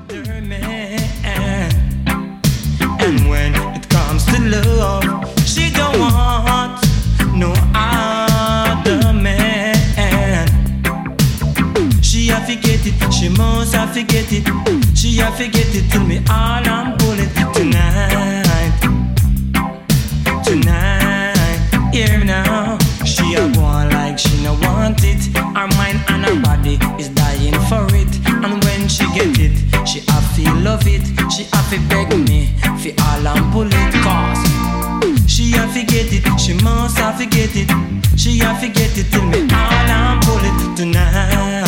other man. And when it comes to love, she don't want no other man. She a forget it, she must a forget it. She a forget it till me all I'm bullet tonight. Tonight, hear me now. She a go on like she no want it. Her mind and her body is dying for it. And when she get it, she a feel love it. She a fi beg me fi all and pull it. Cause she a forget it, she must a forget it. She a forget it till me all and pull it tonight.